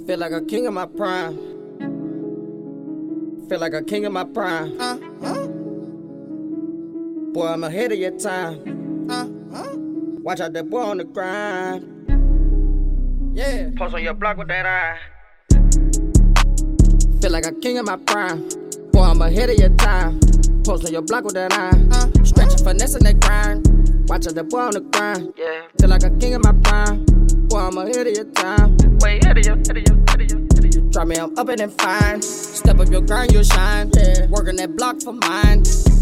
Feel like a king in my prime. Feel like a king in my prime. Boy, I'm ahead of your time. Watch out, that boy on the grind. Yeah. Post on your block with that eye. Feel like a king in my prime. Boy, I'm ahead of your time. Post on your block with that eye. Stretching, finessing that grind. Watch out, that boy on the grind. Yeah. Feel like a king in my prime. Boy, I'm ahead of your time. Way ahead of you, ahead of you, ahead of you, ahead of you. Try me, I'm up and fine. Step up your grind, you'll shine. Yeah. Working that block for mine.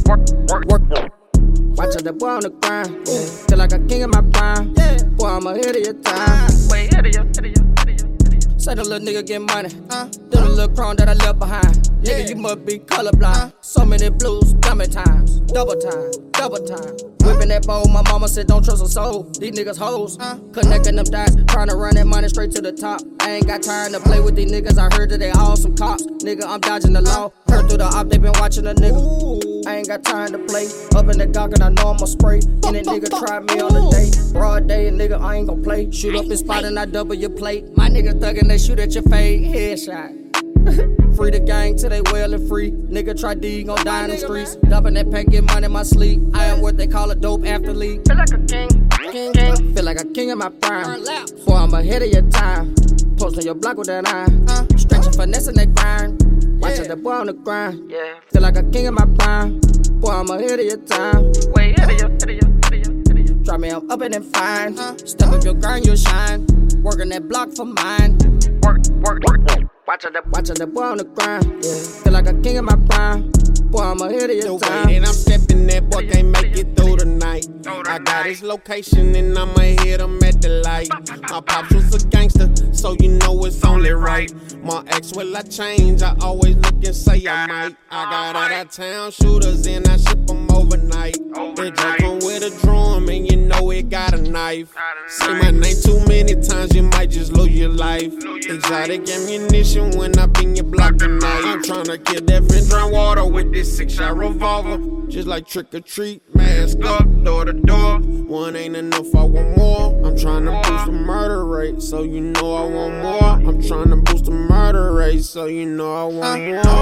Work. Watch out, that boy on the grind. Yeah. Feel like a king in my prime. Yeah. Boy, I'm ahead of your time. Way ahead of you, ahead of you, ahead of you. Say the little nigga get money. Do the little crown that I left behind. Yeah. Nigga, you must be colorblind. So many blues, dummy times. Double time, double time. Whipping that bowl, my mama said don't trust a soul. These niggas hoes, connecting them dots, trying to run that money straight to the top. I ain't got time to play with these niggas. I heard that they all some cops. Nigga, I'm dodging the law. Heard through the op, they been watching a nigga. I ain't got time to play. Up in the Glock and I know I'ma spray. Any nigga try me on the day. Broad day, nigga, I ain't gon' play. Shoot up his spot and I double your plate. My nigga thuggin', they shoot at your fade. Headshot. Free the gang till they well and free. Nigga try D, gon' die in the streets. Dumping that pack, get money in my sleep. I am what they call a dope athlete. Feel like a king. Feel like a king in my prime. Boy, I'm ahead of your time. Post on your block with that eye. Stretching, finessing that grind. Watch out, that boy on the grind. Yeah. Feel like a king in my prime. Boy, I'm ahead of your time. Way ahead of you, ahead of you, ahead of you, ahead of you. Try me, I'm up and fine. Step up your grind, you'll shine. Working that block for mine. Work. Watch out, that boy on the grind. Yeah. Feel like a king in my prime. Boy, I'm ahead of your time. The way that I'm stepping, that boy can't make it through the night. I got his location and I'ma hit him at the light. My pops was a gangster, so you know it's only right. My ex, will I change? I always look and say I might. I got out of town shooters and I ship them overnight. They come with a drum and you know it got a knife. Say my name too many times, you might just lose your life. Exotic ammunition when I bring your block tonight. I'm tryna kill that friend, drown water with this 6-shot revolver. Just like trick or treat, mask up, door to door. One ain't enough, I want more. I'm tryna boost the murder rate, so you know I want more. I'm tryna boost the murder rate, so you know I want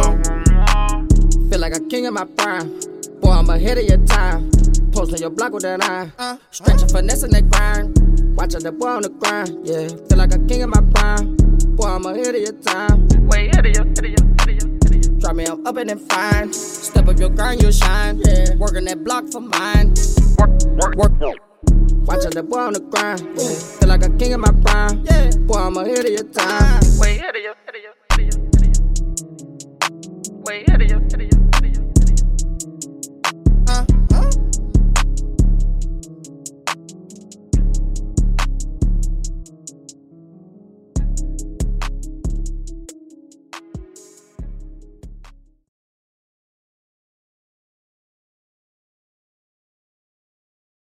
more. Feel like a king in my prime. Boy, I'm ahead of your time. Post on your block with that eye. Stretching, finessing that grind. Watch out, that boy on the grind. Yeah. Feel like a king in my prime. Boy, I'm ahead of your time. Way ahead of you, ahead of you, ahead of you, ahead of you. Try me, I'm up and fine. Step up your grind, you'll shine. Yeah. Working that block for mine. Work. Watch out, that boy on the grind. Yeah. Feel like a king in my prime. Yeah. Boy, I'm ahead of your time. Way ahead of you, ahead of you, ahead of you, ahead of you. Way ahead of you, ahead of you.